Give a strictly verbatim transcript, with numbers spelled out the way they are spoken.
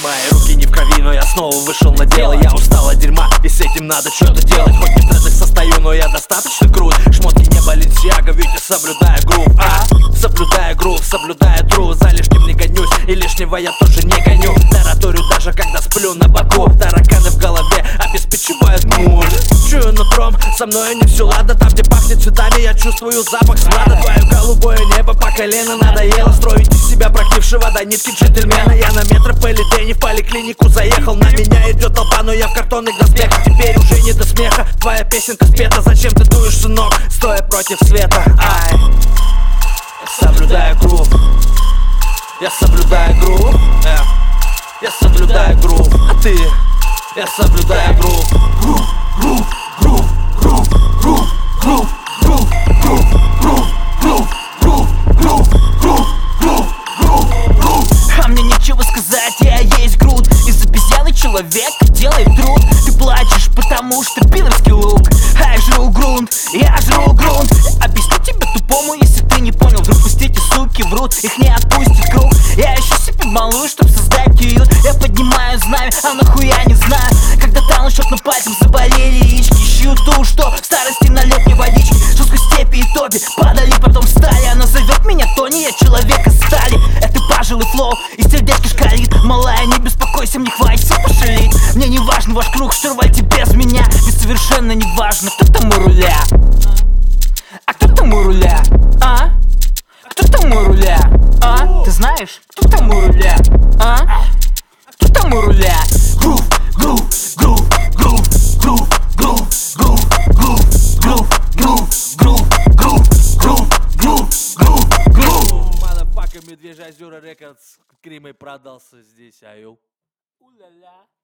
Мои руки не в крови, но я снова вышел на дело. Я устал от дерьма, и с этим надо что-то делать. Хоть не в трендах состою, но я достаточно крут. Шмотки не Баленсиага, ведь я соблюдаю грув, а? Соблюдаю грув, соблюдаю тру. За лишним не гонюсь, и лишнего я тоже не гоню. Тараторю даже когда сплю на боку. Тараканы в голове обеспечивают муж. Чую нутром, со мной не все ладно. Там, где пахнет цветами, я чувствую запах смрада. Твое голубое небо по колено надоело. Строить из себя практившего до нитки джентльмена. Я на метрополитене в поликлинику заехал. На меня идет толпа, но я в картонных доспехах. Теперь уже не до смеха, твоя песенка спета. Зачем ты дуешь, сынок, стоя против света? Ай, я соблюдаю грув, я соблюдаю грув, э. Я соблюдаю грув, а ты? Я соблюдаю грув. Грув, грув, грув, грув, грув, грув, грув, грув, грув, грув, грув, грув, грув, грув, грув, грув. А мне нечего сказать, я есть груд. Из обезьяны человек делает труд. Ты плачешь, потому что пидорский лук. А я жру грунт, я жру грунт. Объясню тебе тупому, если ты не понял. Вдруг пусть эти суки врут, их не отпустит круг. Я ищу себе малую, чтоб создать уют. Я поднимаю знамя, а нахуя не знаю. Когда там счет на пальцем заболели яички. Ищу ту, что в старости налет мне водички. Жестко степи и тоби падали, потом встали. Она зовет меня Тони, я человек из стали. Это пожилый флоу, и сердечко шкалит. Малая, не беспокойся, мне хватит все пошалить. Мне не важен ваш круг, что рвайте без меня. Ведь совершенно не важно, кто там у руля. А кто там у руля? А? Кто там у руля? А? Ты знаешь, кто там у руля? А? Кто там у руля? Грув, грув, грув, грув, грув, грув, грув, грув, грув, грув, грув, грув, грув, грув, грув, грув. Motherfucker, Медвежье озера Рекордс. Крим и продался здесь, аю. У-ля-ля.